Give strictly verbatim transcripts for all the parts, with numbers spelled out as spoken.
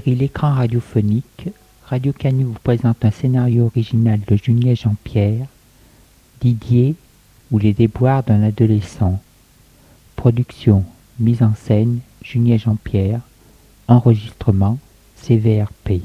série L'écran radiophonique, Radio Canu vous présente un scénario original de Julien Jean-Pierre, Didier ou les déboires d'un adolescent. Production, mise en scène, Julien Jean-Pierre. Enregistrement, C V R P.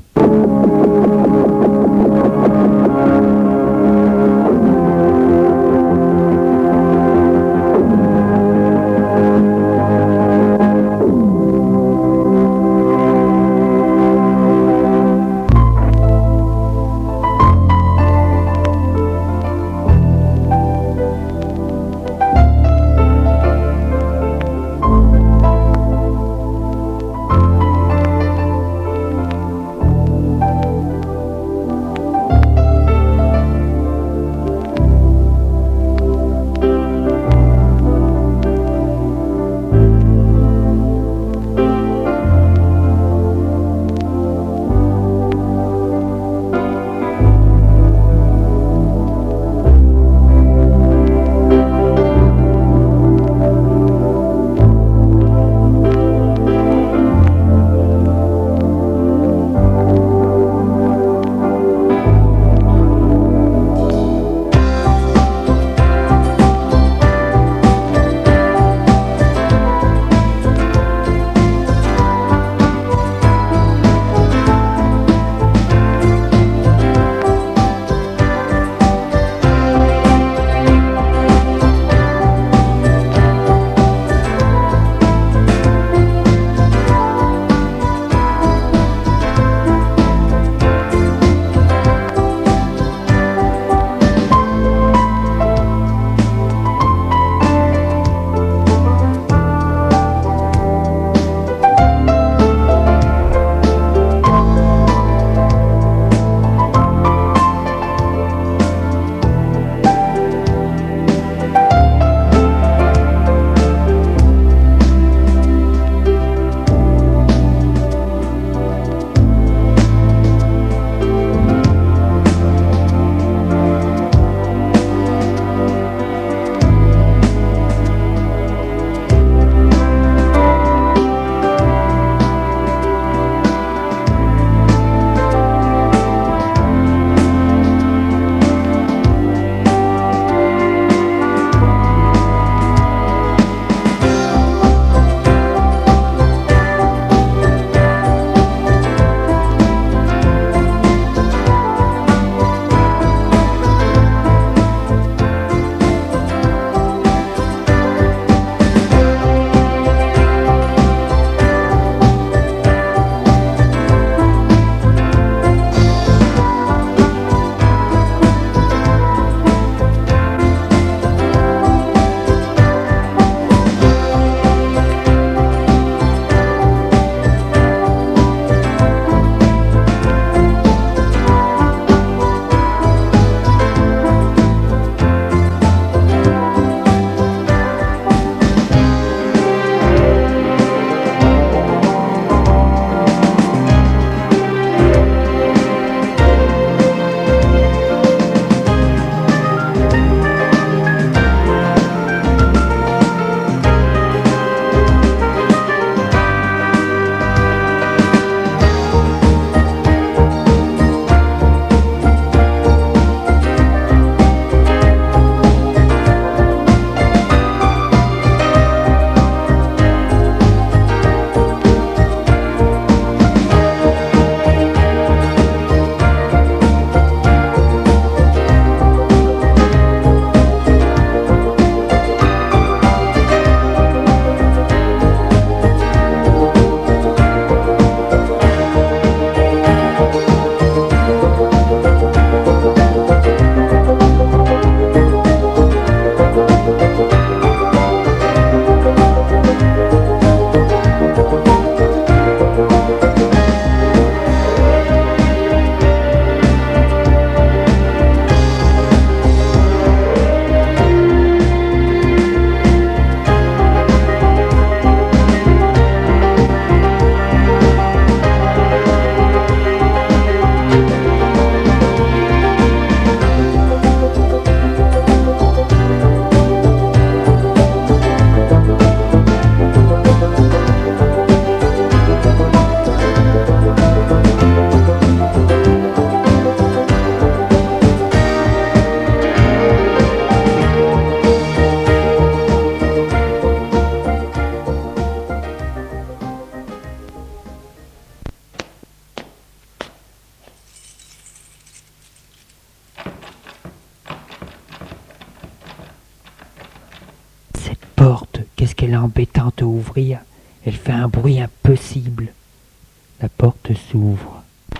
qu'elle est embêtante à ouvrir. Elle fait un bruit impossible. La porte s'ouvre.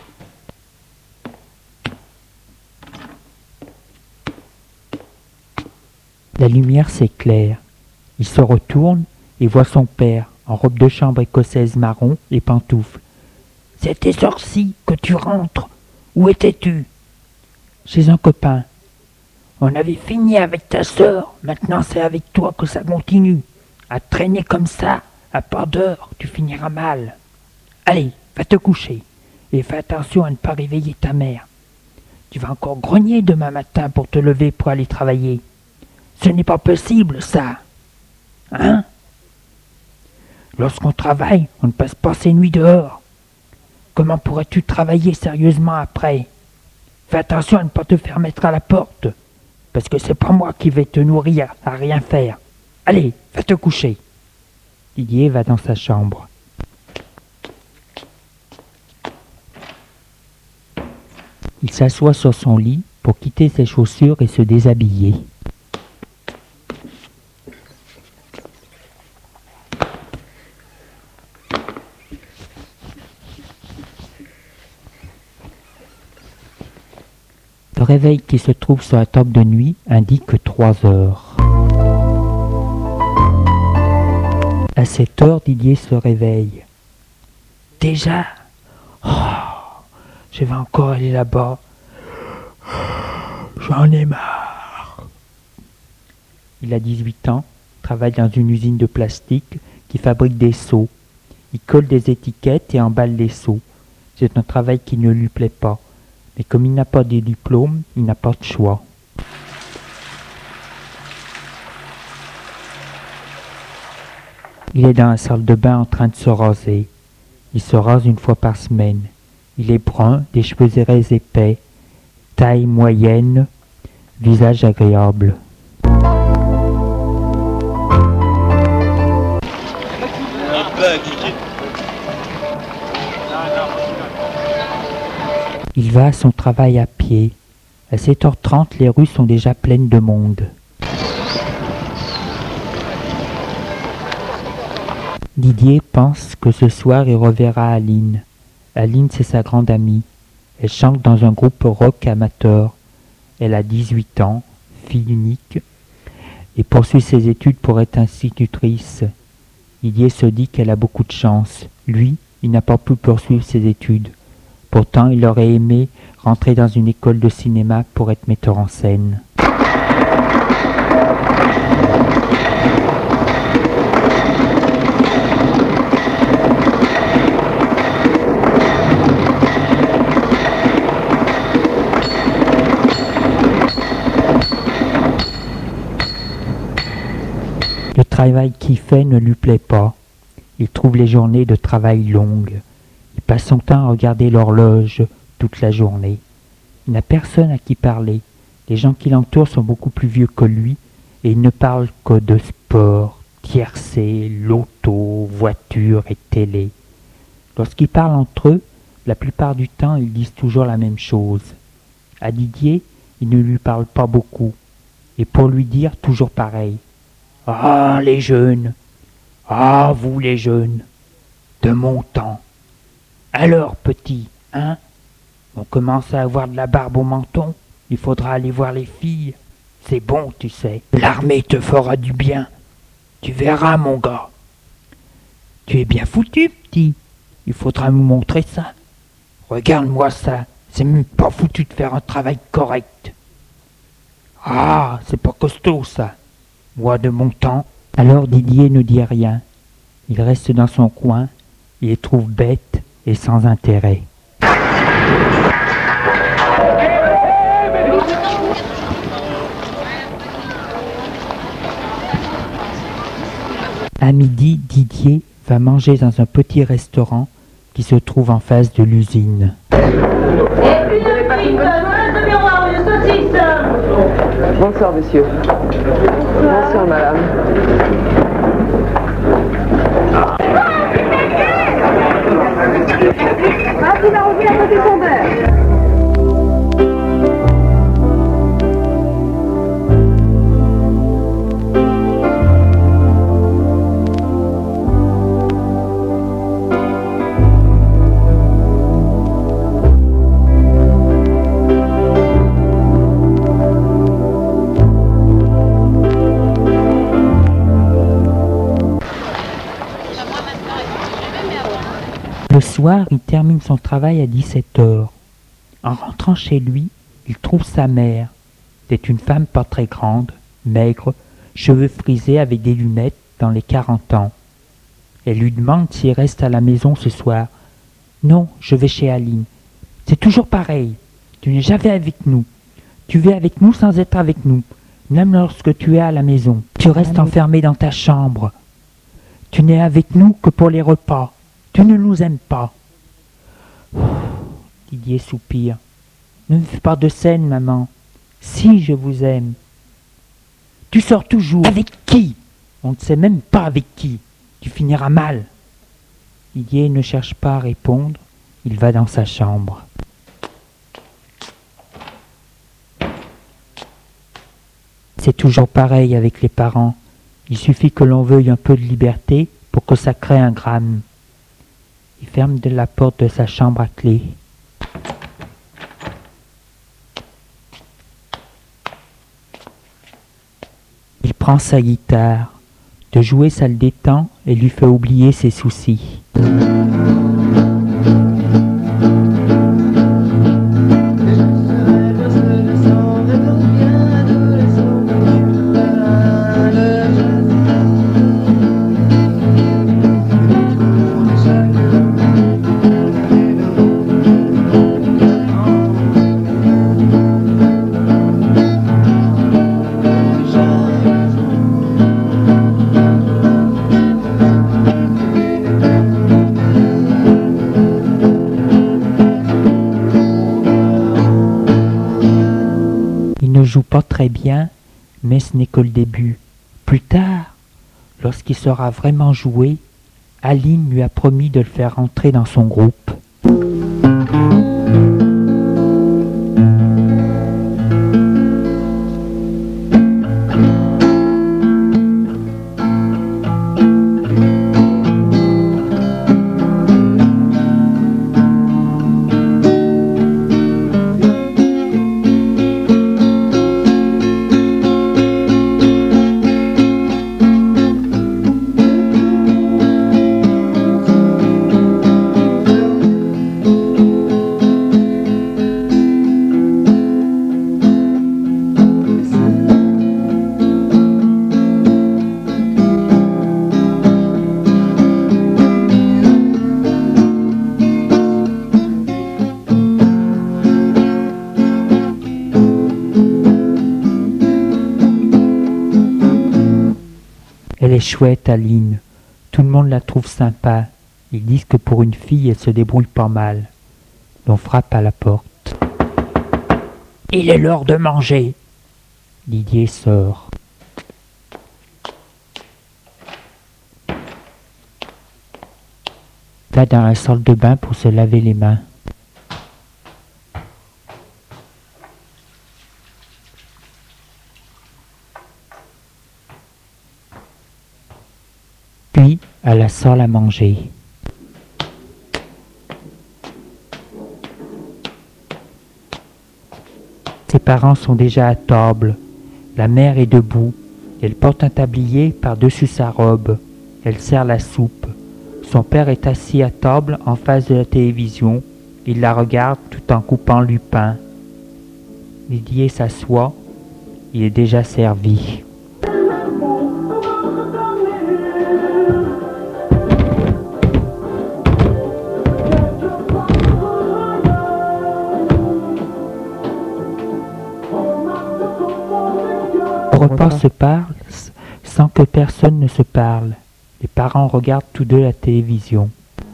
La lumière s'éclaire. Il se retourne et voit son père, en robe de chambre écossaise marron et pantoufles. « C'était sorci que tu rentres. Où étais-tu ?»« Chez un copain. »« On avait fini avec ta sœur, maintenant c'est avec toi que ça continue. À traîner comme ça, à part d'heure, tu finiras mal. Allez, va te coucher, et fais attention à ne pas réveiller ta mère. Tu vas encore grogner demain matin pour te lever pour aller travailler. Ce n'est pas possible, ça. Hein? Lorsqu'on travaille, on ne passe pas ses nuits dehors. Comment pourrais-tu travailler sérieusement après? Fais attention à ne pas te faire mettre à la porte, parce que c'est pas moi qui vais te nourrir à rien faire. Allez, va te coucher. » Didier va dans sa chambre. Il s'assoit sur son lit pour quitter ses chaussures et se déshabiller. Le réveil qui se trouve sur la table de nuit indique trois heures. À cette heure, Didier se réveille. Déjà? Oh, je vais encore aller là-bas. J'en ai marre. Il a dix-huit ans, travaille dans une usine de plastique qui fabrique des seaux. Il colle des étiquettes et emballe les seaux. C'est un travail qui ne lui plaît pas. Mais comme il n'a pas de diplôme, il n'a pas de choix. Il est dans la salle de bain en train de se raser. Il se rase une fois par semaine. Il est brun, des cheveux érés épais, taille moyenne, visage agréable. Il va à son travail à pied. À sept heures trente, les rues sont déjà pleines de monde. Didier pense que ce soir il reverra Aline. Aline, c'est sa grande amie. Elle chante dans un groupe rock amateur. Elle a dix-huit ans, fille unique, et poursuit ses études pour être institutrice. Didier se dit qu'elle a beaucoup de chance. Lui, il n'a pas pu poursuivre ses études. Pourtant, il aurait aimé rentrer dans une école de cinéma pour être metteur en scène. Le travail qu'il fait ne lui plaît pas. Il trouve les journées de travail longues. Il passe son temps à regarder l'horloge toute la journée. Il n'a personne à qui parler. Les gens qui l'entourent sont beaucoup plus vieux que lui et ils ne parlent que de sport, tiercé, loto, voiture et télé. Lorsqu'ils parlent entre eux, la plupart du temps, ils disent toujours la même chose. À Didier, ils ne lui parlent pas beaucoup. Et pour lui dire, toujours pareil. « Ah, les jeunes! Ah, vous les jeunes! De mon temps! Alors, petit, hein? On commence à avoir de la barbe au menton. Il faudra aller voir les filles. C'est bon, tu sais. L'armée te fera du bien. Tu verras, mon gars. Tu es bien foutu, petit. Il faudra nous montrer ça. Regarde-moi ça. C'est même pas foutu de faire un travail correct. Ah, c'est pas costaud, ça. Moi, de mon temps. » Alors Didier ne dit rien. Il reste dans son coin. Il les trouve bêtes et sans intérêt. À midi, Didier va manger dans un petit restaurant qui se trouve en face de l'usine. Bonsoir, monsieur. Bonsoir, madame. Ah, tu l'as revu à côté de son verre. soir, il termine son travail à dix-sept heures. En rentrant chez lui, il trouve sa mère. C'est une femme pas très grande, maigre, cheveux frisés avec des lunettes dans les quarante ans. Elle lui demande s'il reste à la maison ce soir. « Non, je vais chez Aline. C'est toujours pareil. Tu n'es jamais avec nous. Tu vis avec nous sans être avec nous, même lorsque tu es à la maison. Tu restes enfermé dans ta chambre. Tu n'es avec nous que pour les repas. Tu ne nous aimes pas. » Didier soupire. « Ne me fais pas de scène, maman. Si, je vous aime. »« Tu sors toujours. Avec qui? On ne sait même pas avec qui. Tu finiras mal. » Didier ne cherche pas à répondre. Il va dans sa chambre. C'est toujours pareil avec les parents. Il suffit que l'on veuille un peu de liberté pour que ça crée un drame. Il ferme de la porte de sa chambre à clé. Il prend sa guitare. De jouer, ça le détend et lui fait oublier ses soucis. Joue pas très bien, mais ce n'est que le début. Plus tard, lorsqu'il saura vraiment jouer, Aline lui a promis de le faire entrer dans son groupe. Elle est chouette, Aline. Tout le monde la trouve sympa. Ils disent que pour une fille, elle se débrouille pas mal. L'on frappe à la porte. « Il est l'heure de manger !» Didier sort. Va dans la salle de bain pour se laver les mains. Puis, à la salle à manger. Ses parents sont déjà à table. La mère est debout. Elle porte un tablier par-dessus sa robe. Elle sert la soupe. Son père est assis à table en face de la télévision. Il la regarde tout en coupant du pain. Didier s'assoit. Il est déjà servi. Le repas se parle sans que personne ne se parle. Les parents regardent tous deux la télévision.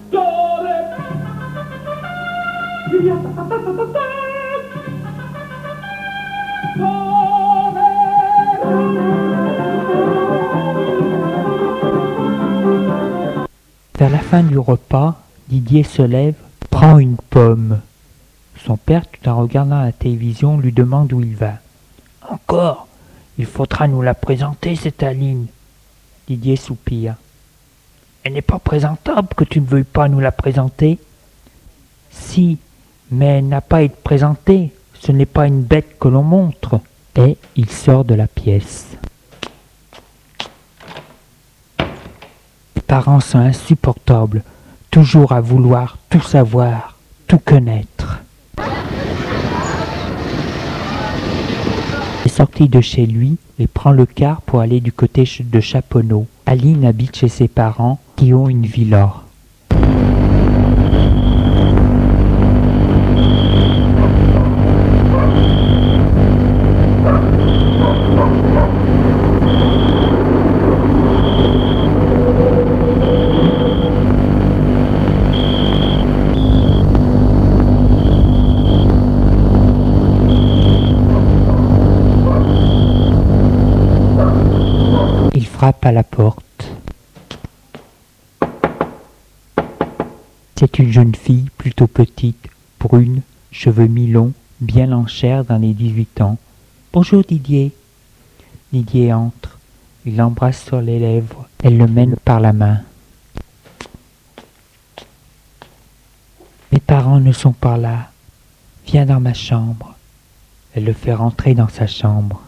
Vers la fin du repas, Didier se lève, prend une pomme. Son père, tout en regardant la télévision, lui demande où il va. « Encore ? Il faudra nous la présenter, cette Aline. » Didier soupire. « Elle n'est pas présentable que tu ne veuilles pas nous la présenter. »« Si, mais elle n'a pas à être présentée. Ce n'est pas une bête que l'on montre. » Et il sort de la pièce. Les parents sont insupportables. toujours à vouloir tout savoir, tout connaître. Il est sorti de chez lui et prend le car pour aller du côté de Chaponneau. Aline habite chez ses parents qui ont une villa. Il frappe à la porte. C'est une jeune fille plutôt petite, brune, cheveux mi-longs, bien en chair dans les dix-huit ans. « Bonjour Didier !» Didier entre. Il l'embrasse sur les lèvres. Elle le mène par la main. « Mes parents ne sont pas là. Viens dans ma chambre. » Elle le fait rentrer dans sa chambre.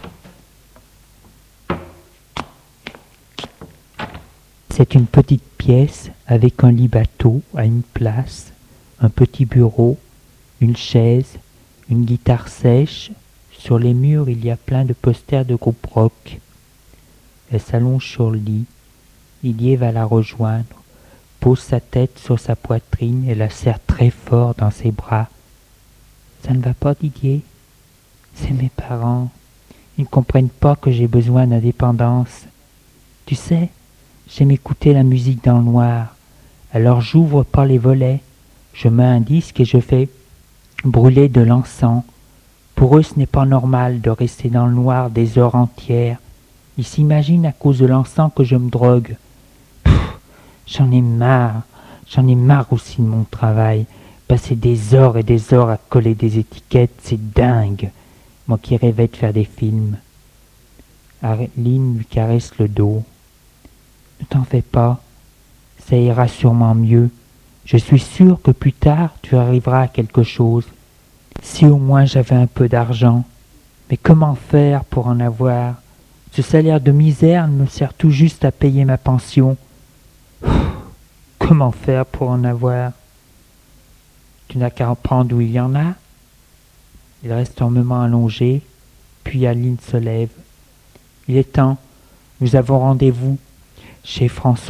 C'est une petite pièce avec un lit bateau à une place, un petit bureau, une chaise, une guitare sèche. Sur les murs, il y a plein de posters de groupe rock. Elle s'allonge sur le lit. Didier va la rejoindre, pose sa tête sur sa poitrine et la serre très fort dans ses bras. « Ça ne va pas, Didier ? C'est mes parents. Ils ne comprennent pas que j'ai besoin d'indépendance. Tu sais, j'aime écouter la musique dans le noir. Alors j'ouvre pas les volets, je mets un disque et je fais brûler de l'encens. Pour eux, ce n'est pas normal de rester dans le noir des heures entières. Ils s'imaginent à cause de l'encens que je me drogue. Pff, j'en ai marre, j'en ai marre aussi de mon travail. Passer des heures et des heures à coller des étiquettes, c'est dingue. Moi qui rêvais de faire des films. » Aline lui caresse le dos. « Ne t'en fais pas, ça ira sûrement mieux. Je suis sûr que plus tard tu arriveras à quelque chose. Si au moins j'avais un peu d'argent. Mais comment faire pour en avoir? Ce salaire de misère me sert tout juste à payer ma pension. Comment faire pour en avoir? Tu n'as qu'à en prendre où il y en a. » Il reste un moment allongé, puis Aline se lève. « Il est temps, nous avons rendez-vous chez François. »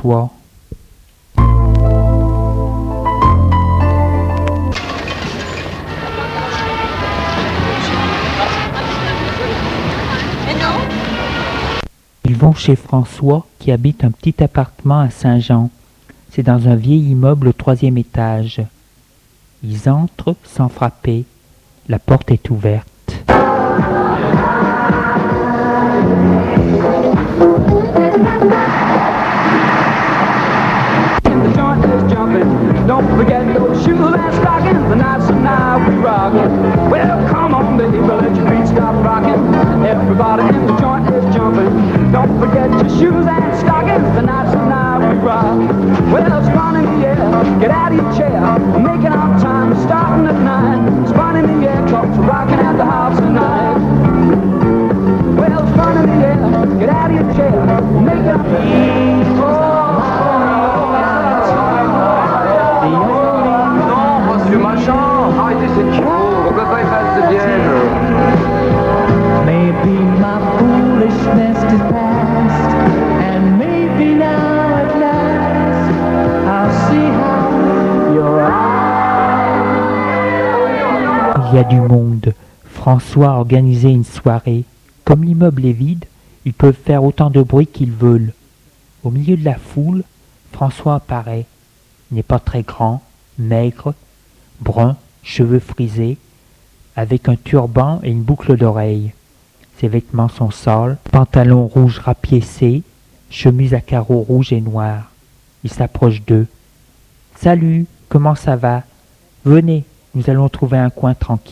Ils vont chez François qui habite un petit appartement à Saint-Jean. C'est dans un vieil immeuble au troisième étage. Ils entrent sans frapper. La porte est ouverte. Don't forget those shoes and stockings, the nights and night we rockin'. Well, come on, baby, let your feet stop rockin'. Everybody in the joint is jumpin'. Don't forget your shoes and stockings, the nights and night we rock. Well, it's fun in the air, get out of your chair, making our time, starting at nine. It's fun in the air, cause we're rockin' at the house tonight. Well, it's fun in the air, get out of your chair, making our time. Oh, non, monsieur Machin, arrêtez cette chose, on peut pas y faire de Vienne. Maybe my foolishness is past, and maybe now at last I'll see how your eyes. Il y a du monde. François a organisé une soirée. Comme l'immeuble est vide, ils peuvent faire autant de bruit qu'ils veulent. Au milieu de la foule, François apparaît. Il n'est pas très grand, maigre, brun, cheveux frisés, avec un turban et une boucle d'oreille. Ses vêtements sont sales, pantalon rouge rapiécé, chemise à carreaux rouges et noirs. Il s'approche d'eux. « Salut, comment ça va? Venez, nous allons trouver un coin tranquille. »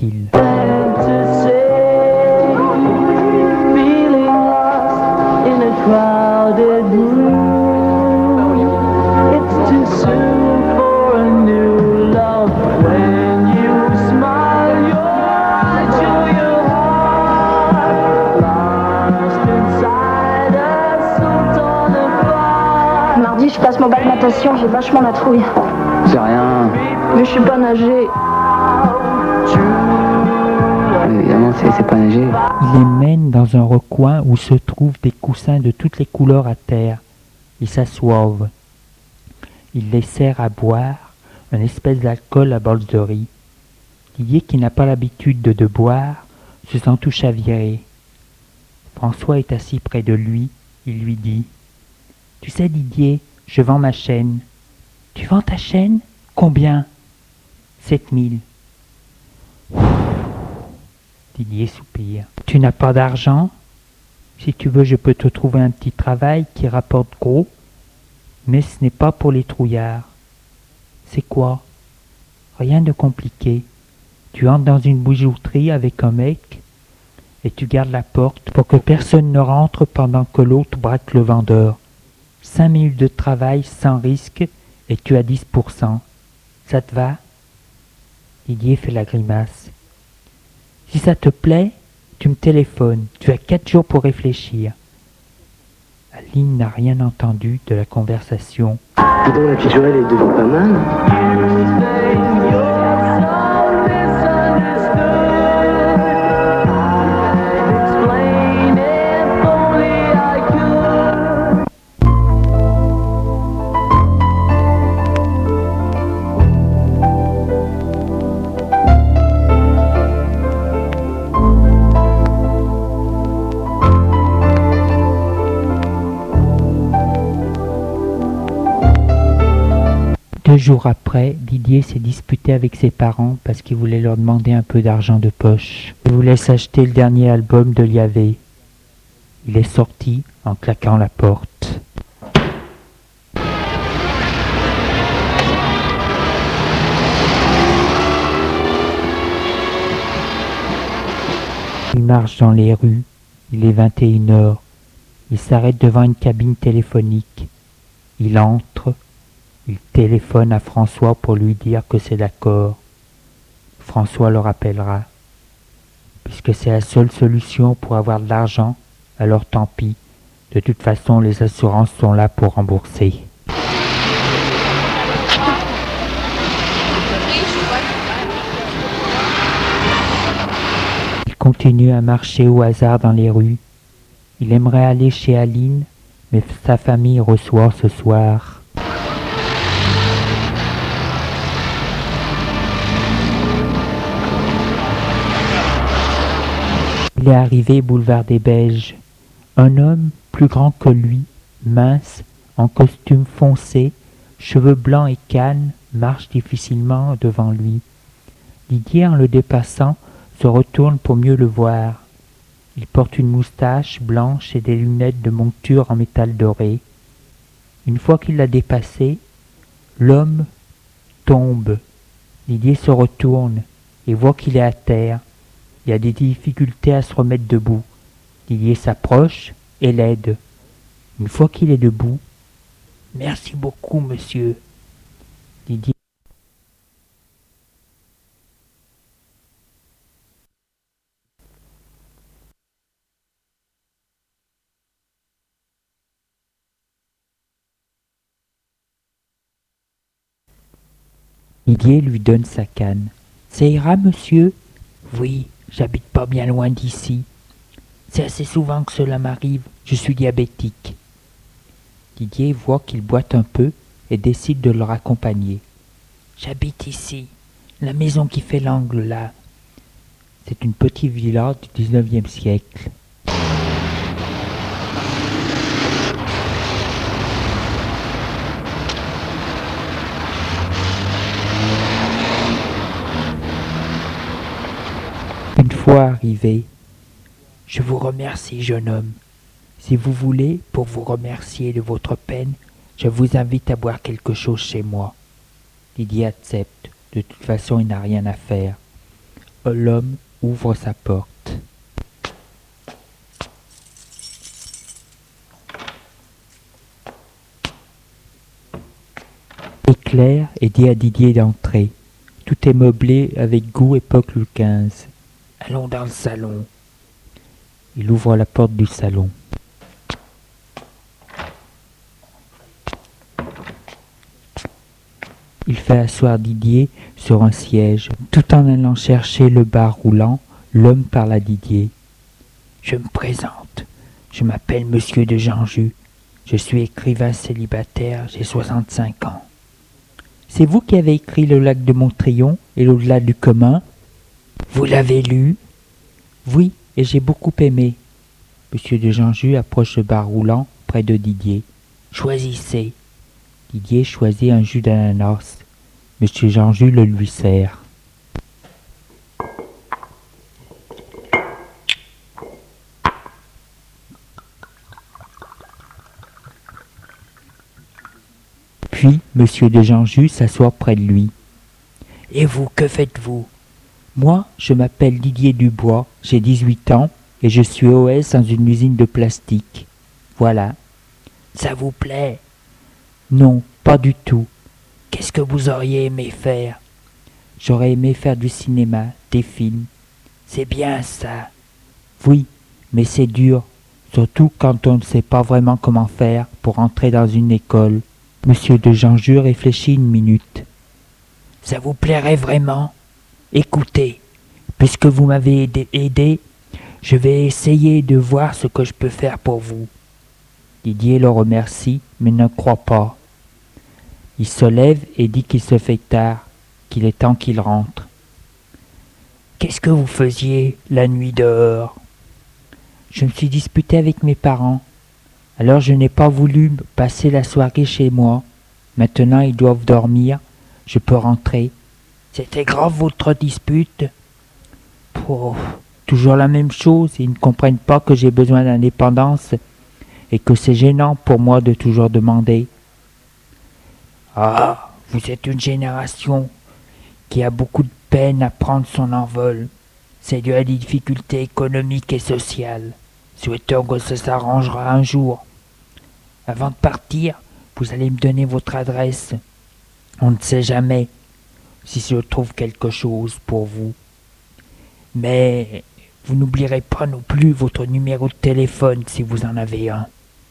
Mardi, je passe mon bac natation, j'ai vachement la trouille. sais rien. Mais je suis pas nager. Évidemment, c'est, c'est pas nager. Il les mène dans un recoin où se trouvent des coussins de toutes les couleurs à terre. Ils s'assoivent. Il les sert à boire, une espèce d'alcool à base de riz. Didier, qui n'a pas l'habitude de, de boire, se sent tout chaviré. François est assis près de lui. Il lui dit « Tu sais, Didier, je vends ma chaîne. »« Tu vends ta chaîne ? Combien ?»« Sept mille. » Didier soupire. « Tu n'as pas d'argent ? Si tu veux, je peux te trouver un petit travail qui rapporte gros, mais ce n'est pas pour les trouillards. »« C'est quoi ? » ?»« Rien de compliqué. Tu entres dans une bijouterie avec un mec et tu gardes la porte pour que personne ne rentre pendant que l'autre braque le vendeur. Cinq minutes de travail sans risque et tu as dix pour cent. Ça te va ? » Didier fait la grimace. « Si ça te plaît, tu me téléphones. Tu as quatre jours pour réfléchir. » Aline n'a rien entendu de la conversation. Dis donc, la petite Joëlle est devenue pas mal. Deux jours après, Didier s'est disputé avec ses parents parce qu'il voulait leur demander un peu d'argent de poche. Il voulait s'acheter le dernier album de Liavé. Il est sorti en claquant la porte. Il marche dans les rues. Il est vingt et une heures. Il s'arrête devant une cabine téléphonique. Il entre. Il téléphone à François pour lui dire que c'est d'accord. François le rappellera. Puisque c'est la seule solution pour avoir de l'argent, alors tant pis. De toute façon, les assurances sont là pour rembourser. Il continue à marcher au hasard dans les rues. Il aimerait aller chez Aline, mais sa famille reçoit ce soir. Il est arrivé boulevard des Beiges. Un homme plus grand que lui, mince, en costume foncé, cheveux blancs et canne, marche difficilement devant lui. Didier, en le dépassant, se retourne pour mieux le voir. Il porte une moustache blanche et des lunettes de monture en métal doré. Une fois qu'il l'a dépassé, l'homme tombe. Didier se retourne et voit qu'il est à terre. Il y a des difficultés à se remettre debout. Didier s'approche et l'aide. Une fois qu'il est debout, « Merci beaucoup, monsieur. » Didier Didier lui donne sa canne. « Ça ira, monsieur ? » ?»« Oui, j'habite pas bien loin d'ici. C'est assez souvent que cela m'arrive, je suis diabétique. » Didier voit qu'il boite un peu et décide de le raccompagner. « J'habite ici, la maison qui fait l'angle là. » C'est une petite villa du dix-neuvième siècle. Une fois arrivé, « Je vous remercie, jeune homme. Si vous voulez, pour vous remercier de votre peine, je vous invite à boire quelque chose chez moi. » Didier accepte. De toute façon, il n'a rien à faire. L'homme ouvre sa porte. Éclair et dit à Didier d'entrer. Tout est meublé avec goût époque Louis quinze. Allons dans le salon. Il ouvre la porte du salon. Il fait asseoir Didier sur un siège. Tout en allant chercher le bar roulant, l'homme parle à Didier. « Je me présente. Je m'appelle Monsieur de Janjus. Je suis écrivain célibataire, j'ai soixante-cinq ans. C'est vous qui avez écrit Le lac de Montrion et L'au-delà du commun? Vous l'avez lu? Oui, et j'ai beaucoup aimé. » Monsieur de Janjus approche le bar roulant près de Didier. « Choisissez. » Didier choisit un jus d'ananas. Monsieur Janjus le lui sert. Puis, Monsieur de Janjus s'assoit près de lui. « Et vous, que faites-vous »« Moi, je m'appelle Didier Dubois, j'ai dix-huit ans et je suis O S dans une usine de plastique. Voilà. »« Ça vous plaît ?»« Non, pas du tout. Qu'est-ce que vous auriez aimé faire ?»« J'aurais aimé faire du cinéma, des films. »« C'est bien ça. »« Oui, mais c'est dur, surtout quand on ne sait pas vraiment comment faire pour entrer dans une école. » Monsieur de Janjus réfléchit une minute. « Ça vous plairait vraiment? Écoutez, puisque vous m'avez aidé, aidé, je vais essayer de voir ce que je peux faire pour vous. » Didier le remercie, mais ne croit pas. Il se lève et dit qu'il se fait tard, qu'il est temps qu'il rentre. « Qu'est-ce que vous faisiez la nuit dehors ?»« Je me suis disputé avec mes parents. Alors je n'ai pas voulu passer la soirée chez moi. Maintenant ils doivent dormir. Je peux rentrer. »« C'était grave votre dispute ?»« Pouf, toujours la même chose. Ils ne comprennent pas que j'ai besoin d'indépendance et que c'est gênant pour moi de toujours demander. »« Ah, vous êtes une génération qui a beaucoup de peine à prendre son envol. C'est dû à des difficultés économiques et sociales. Souhaitons que ça s'arrangera un jour. Avant de partir, vous allez me donner votre adresse. On ne sait jamais si je trouve quelque chose pour vous. Mais vous n'oublierez pas non plus votre numéro de téléphone si vous en avez un. »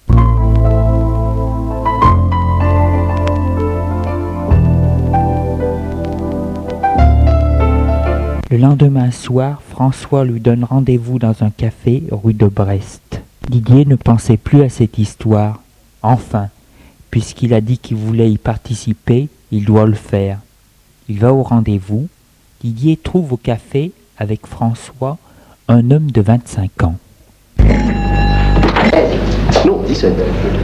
Le lendemain soir, François lui donne rendez-vous dans un café rue de Brest. Didier ne pensait plus à cette histoire. Enfin, puisqu'il a dit qu'il voulait y participer, il doit le faire. Il va au rendez-vous. Didier trouve au café, avec François, un homme de vingt-cinq ans. Non, dix-sept.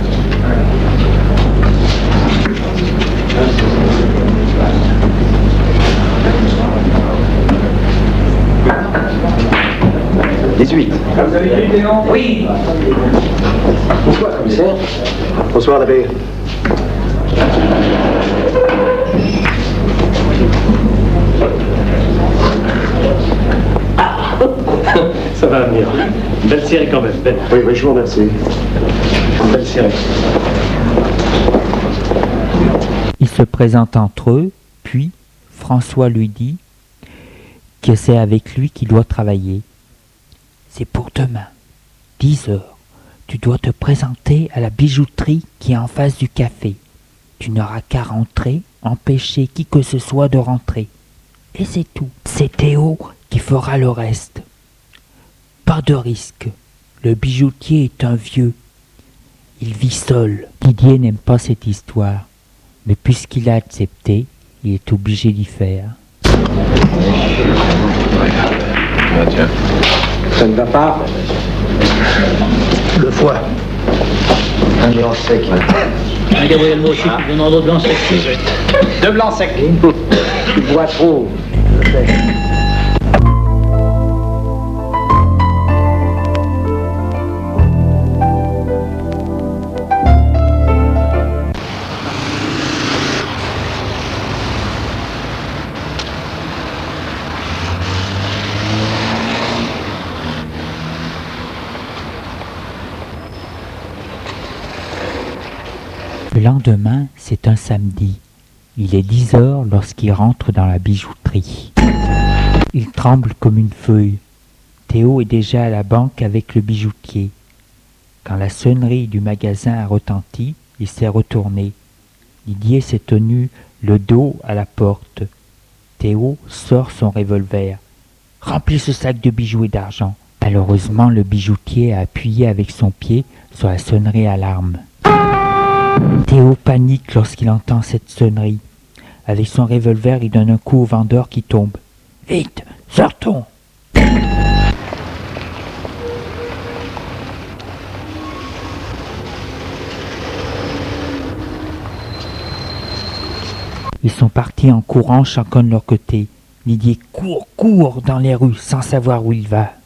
dix-huit. Vous avez lu des noms? Oui. Bonsoir, commissaire. Bonsoir, l'abbé. Ça va venir. Belle série quand même, belle. Oui, oui, je vous remercie. Belle série. Ils se présentent entre eux, puis François lui dit que c'est avec lui qu'il doit travailler. C'est pour demain, dix heures. Tu dois te présenter à la bijouterie qui est en face du café. Tu n'auras qu'à rentrer, empêcher qui que ce soit de rentrer. Et c'est tout. C'est Théo qui fera le reste. Pas de risque. Le bijoutier est un vieux. Il vit seul. Didier n'aime pas cette histoire, mais puisqu'il a accepté, il est obligé d'y faire. Ah, tiens. Ça ne va pas? Le foie. Un blanc sec. Un Gabriel, moi aussi, tu demandes d'autres blancs secs. Deux blancs secs. Tu bois trop. Le lendemain, c'est un samedi. Il est dix heures lorsqu'il rentre dans la bijouterie. Il tremble comme une feuille. Théo est déjà à la banque avec le bijoutier. Quand la sonnerie du magasin a retenti, il s'est retourné. Didier s'est tenu Le dos à la porte. Théo sort son revolver. « Remplis ce sac de bijoux et d'argent. » Malheureusement, le bijoutier a appuyé avec son pied sur la sonnerie alarme. Théo panique lorsqu'il entend cette sonnerie. Avec son revolver, il donne un coup au vendeur qui tombe. « Vite, sortons !» Ils sont partis en courant, chacun de leur côté. Didier court, court dans les rues sans savoir où il va.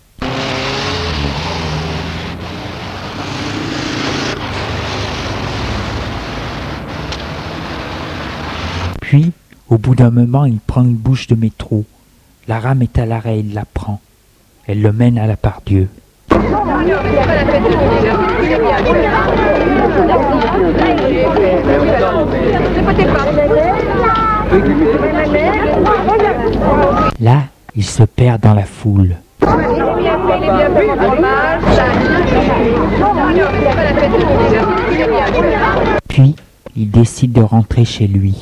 Puis, au bout d'un moment, il prend une bouche de métro. La rame est à l'arrêt, il la prend. Elle le mène à la Part-Dieu. Là, il se perd dans la foule. Puis, il décide de rentrer chez lui.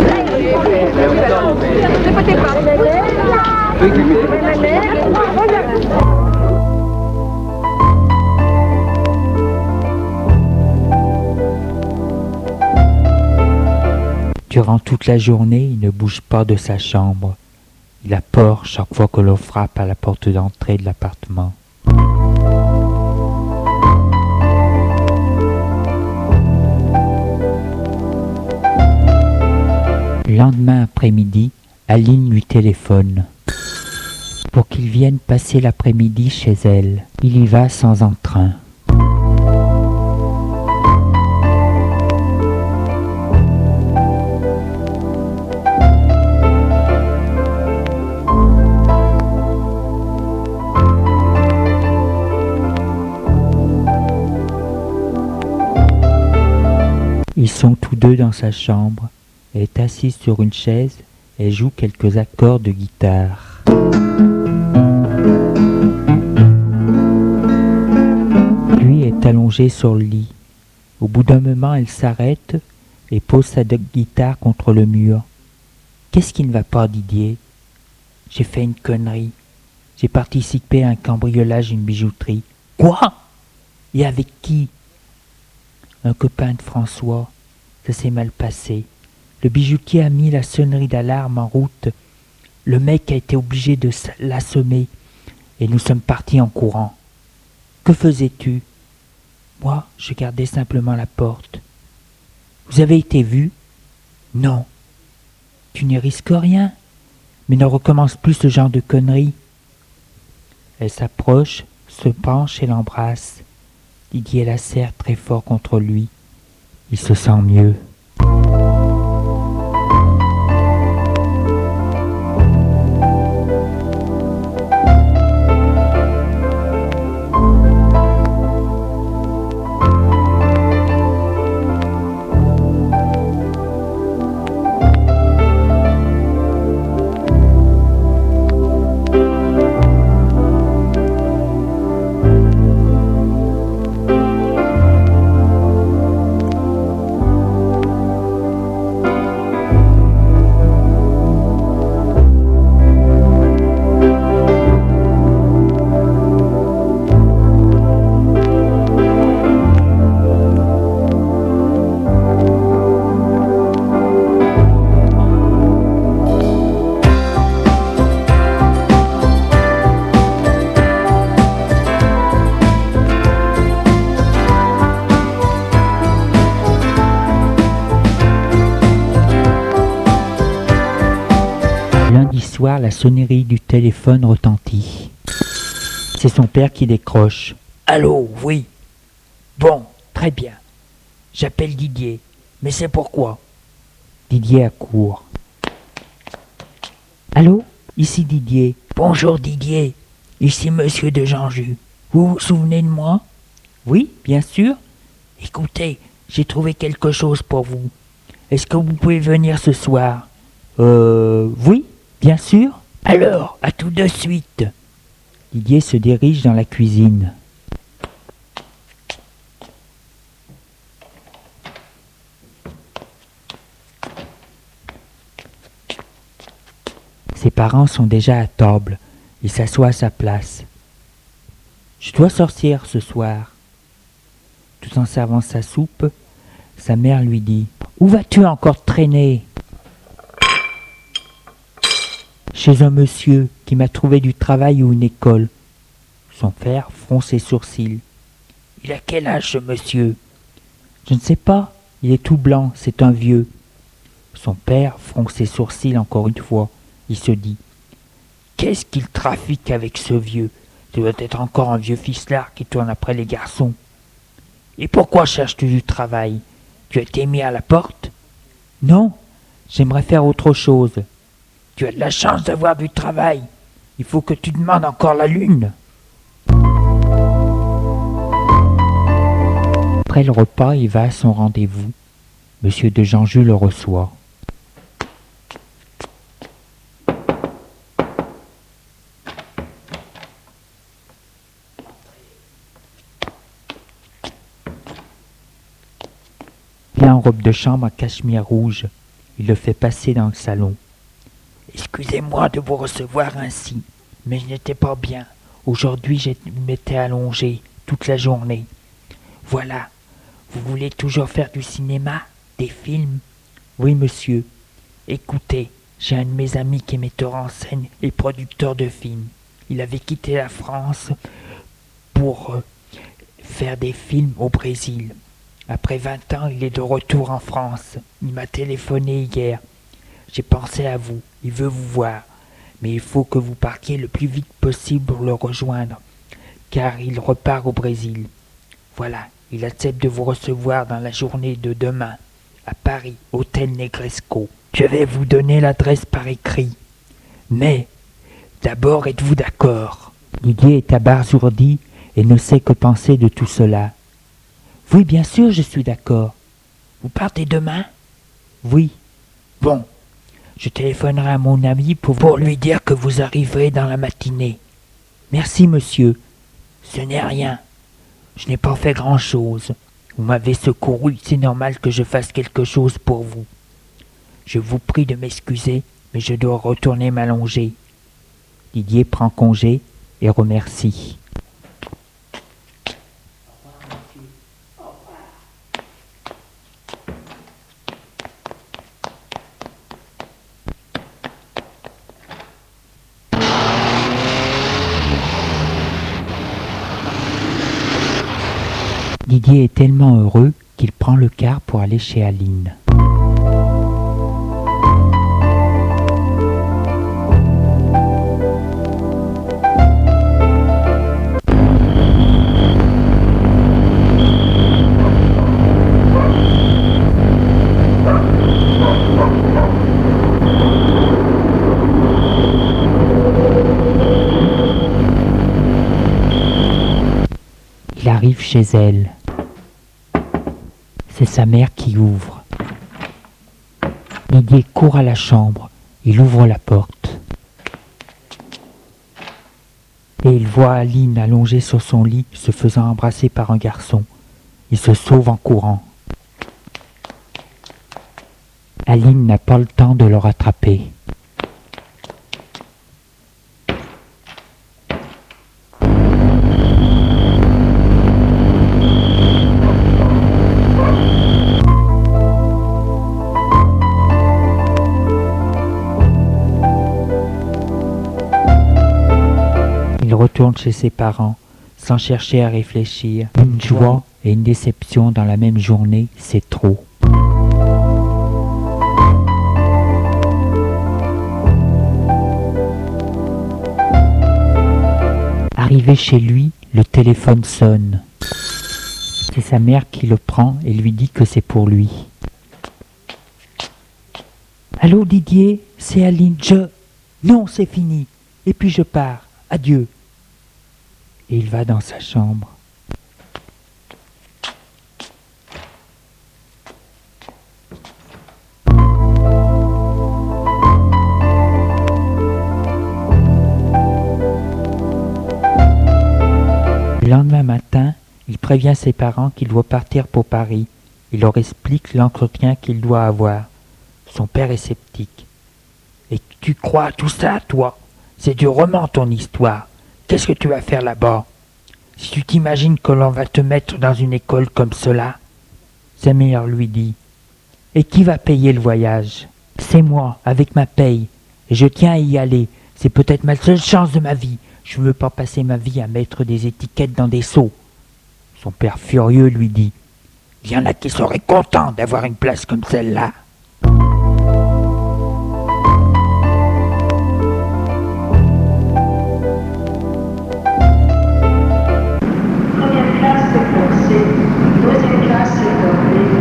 Durant toute la journée, il ne bouge pas de sa chambre. Il a peur chaque fois que l'on frappe à la porte d'entrée de l'appartement. Le lendemain après-midi, Aline lui téléphone pour qu'il vienne passer l'après-midi chez elle. Il y va sans entrain. Ils sont tous deux dans sa chambre. Elle est assise sur une chaise et joue quelques accords de guitare. Lui est allongé sur le lit. Au bout d'un moment, elle s'arrête et pose sa guitare contre le mur. « Qu'est-ce qui ne va pas, Didier ? J'ai fait une connerie. J'ai participé à un cambriolage d'une bijouterie. »« Quoi ? Et avec qui ? » ?»« Un copain de François. Ça s'est mal passé. Le bijoutier a mis la sonnerie d'alarme en route. Le mec a été obligé de l'assommer et nous sommes partis en courant. Que faisais-tu ? Moi, je gardais simplement la porte. Vous avez été vu ? Non. Tu n'y risques rien, mais ne recommence plus ce genre de conneries. Elle s'approche, se penche et l'embrasse. Didier la serre très fort contre lui. Il se sent mieux. Lundi soir, la sonnerie du téléphone retentit. C'est son père qui décroche. « Allô, oui. Bon, très bien. J'appelle Didier, mais c'est pourquoi ?» Didier accourt. « Allô, ici Didier. Bonjour Didier, ici Monsieur de Janjus. Vous vous souvenez de moi ? Oui, bien sûr. Écoutez, j'ai trouvé quelque chose pour vous. Est-ce que vous pouvez venir ce soir ? Euh, oui. Bien sûr. Alors, à tout de suite. » Didier se dirige dans la cuisine. parents sont déjà à table. Il s'assoit à sa place. « Je dois sortir ce soir. » Tout en servant sa soupe, sa mère lui dit « Où vas-tu encore traîner ?»« Chez un monsieur qui m'a trouvé du travail ou une école. » Son père fronce ses sourcils. « Il a quel âge ce monsieur ?»« Je ne sais pas, il est tout blanc, c'est un vieux. » Son père fronce ses sourcils encore une fois. Il se dit « Qu'est-ce qu'il trafique avec ce vieux? Ce doit être encore un vieux ficelard qui tourne après les garçons. » « Et pourquoi cherches-tu du travail? Tu as été mis à la porte? »« Non, j'aimerais faire autre chose. »« Tu as de la chance d'avoir du travail. Il faut que tu demandes encore la lune. » Après le repas, il va à son rendez-vous. Monsieur de Janjou le reçoit. En robe de chambre à cachemire rouge, il le fait passer dans le salon. « Excusez-moi de vous recevoir ainsi, mais je n'étais pas bien. Aujourd'hui, je m'étais allongé toute la journée. Voilà, vous voulez toujours faire du cinéma, des films? »« Oui, monsieur. Écoutez, j'ai un de mes amis qui est metteur en scène et producteur de films. Il avait quitté la France pour euh, faire des films au Brésil. Après vingt ans, il est de retour en France. Il m'a téléphoné hier. J'ai pensé à vous. Il veut vous voir. Mais il faut que vous partiez le plus vite possible pour le rejoindre, car il repart au Brésil. Voilà, il accepte de vous recevoir dans la journée de demain, à Paris, hôtel Negresco. Je vais vous donner l'adresse par écrit. Mais, d'abord, êtes-vous d'accord? Didier est abasourdi et ne sait que penser de tout cela. Oui, bien sûr, je suis d'accord. Vous partez demain? Oui. Bon, je téléphonerai à mon ami pour, pour lui dire que vous arriverez dans la matinée. Merci, monsieur. Ce n'est rien. Je n'ai pas fait grand-chose. Vous m'avez secouru, c'est normal que je fasse quelque chose pour vous. Je vous prie de m'excuser, mais je dois retourner m'allonger. Didier prend congé et remercie. Didier est tellement heureux qu'il prend le car pour aller chez Aline. Il arrive chez elle. C'est sa mère qui ouvre. Didier court à la chambre. Il ouvre la porte. Et il voit Aline allongée sur son lit, se faisant embrasser par un garçon. Il se sauve en courant. Aline n'a pas le temps de le rattraper. Il retourne chez ses parents, sans chercher à réfléchir. Une joie et une déception dans la même journée, c'est trop. Arrivé chez lui, le téléphone sonne. C'est sa mère qui le prend et lui dit que c'est pour lui. Allô Didier, c'est Aline, je... Non, c'est fini. Et puis je pars. Adieu. Et il va dans sa chambre. Le lendemain matin, il prévient ses parents qu'il doit partir pour Paris. Il leur explique l'entretien qu'il doit avoir. Son père est sceptique. Et Tu crois à tout ça, toi? C'est du roman, ton histoire. Qu'est-ce que tu vas faire là-bas? Si tu t'imagines que l'on va te mettre dans une école comme cela? Samir lui dit. Et qui va payer le voyage? C'est moi, avec ma paye. Et je tiens à y aller. C'est peut-être ma seule chance de ma vie. Je ne veux pas passer ma vie à mettre des étiquettes dans des seaux. Son père furieux lui dit. Il y en a qui seraient contents d'avoir une place comme celle-là. Première classe, c'est pour C. Deuxième classe, c'est pour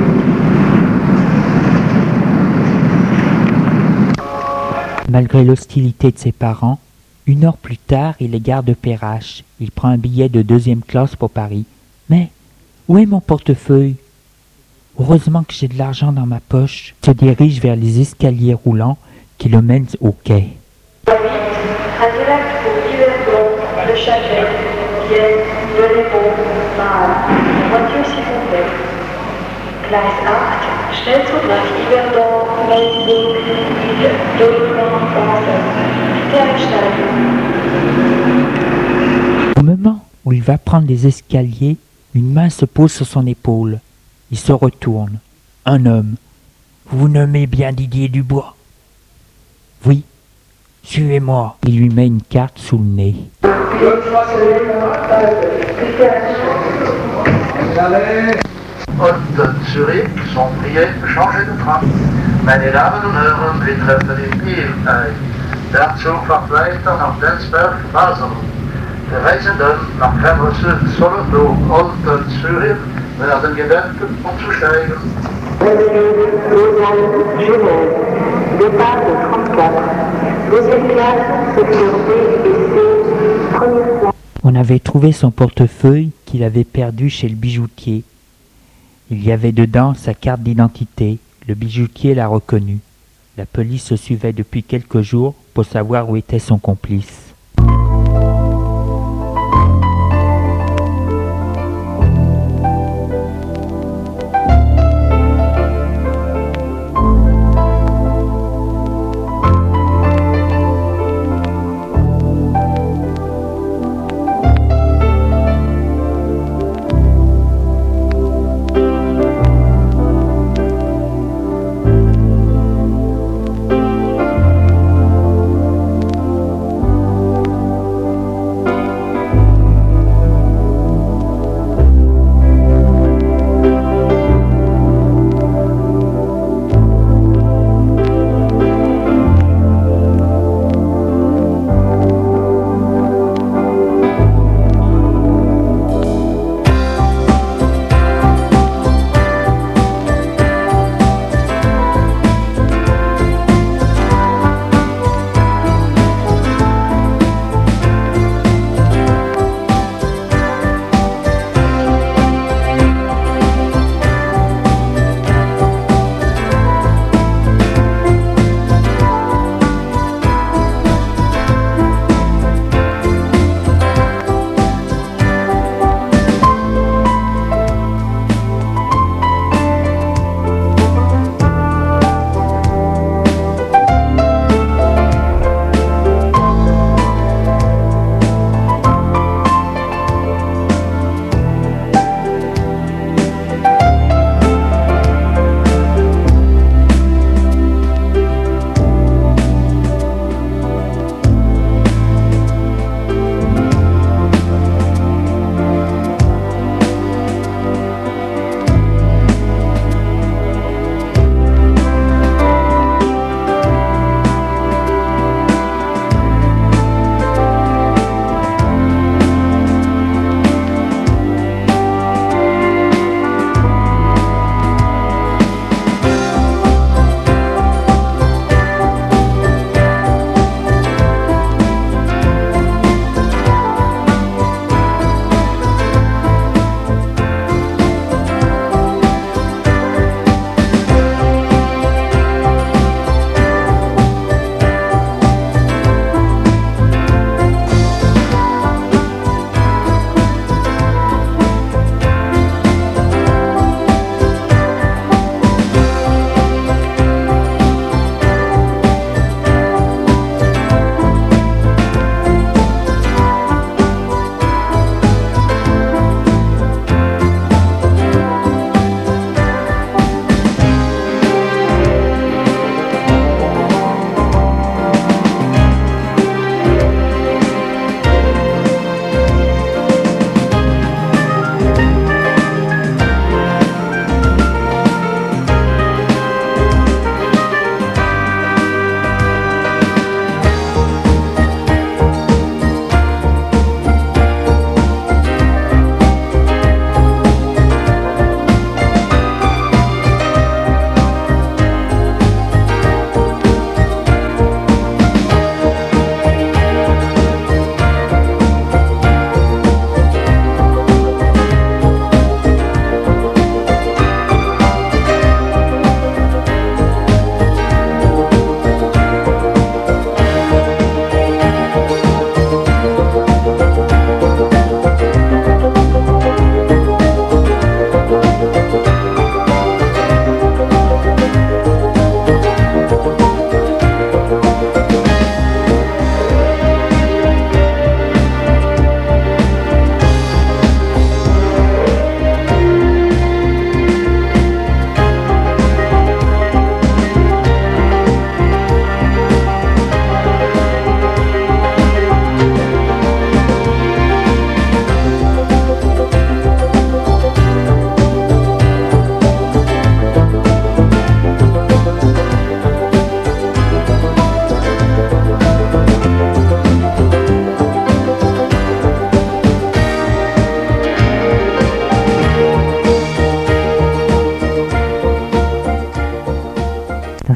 B. Malgré l'hostilité de ses parents, une heure plus tard, il est gare de Perrache. Il prend un billet de deuxième classe pour Paris. Mais où est mon portefeuille? Heureusement que j'ai de l'argent dans ma poche. Il se dirige vers les escaliers roulants qui le mènent au quai. Un direct pour Yverdon, Le Châtelet, Vienne, Delémont, Bâle. Voiture s'il vous plaît. Gleis acht, Schnellzug nach Yverdon, Melsburg, Lille, Delémont, Basel. Bitte einsteigen. Au moment où il va prendre les escaliers, une main se pose sur son épaule. Il se retourne. Un homme. Vous vous nommez bien Didier Dubois? Oui. Suivez-moi. Il lui met une carte sous le nez. Und Zürich sont priés de changer de train. Meine Damen und Herren, wir treffen in Biel ein. Der Zug fährt weiter nach Densberg-Basel. Die Reisenden nach Kremlsund, Solothurn und Zürich werden gebeten, umzusteigen. Départ de trente-quatre. Deuxième classe, secteur B et C, première classe. On avait trouvé son portefeuille qu'il avait perdu chez le bijoutier. Il y avait dedans sa carte d'identité. Le bijoutier l'a reconnu. La police se suivait depuis quelques jours pour savoir où était son complice.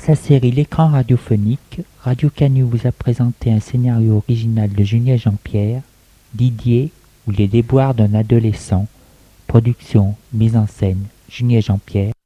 sa série L'écran radiophonique, Radio Canu vous a présenté un scénario original de Julien Jean-Pierre, Didier ou les déboires d'un adolescent. Production, mise en scène, Julien Jean-Pierre.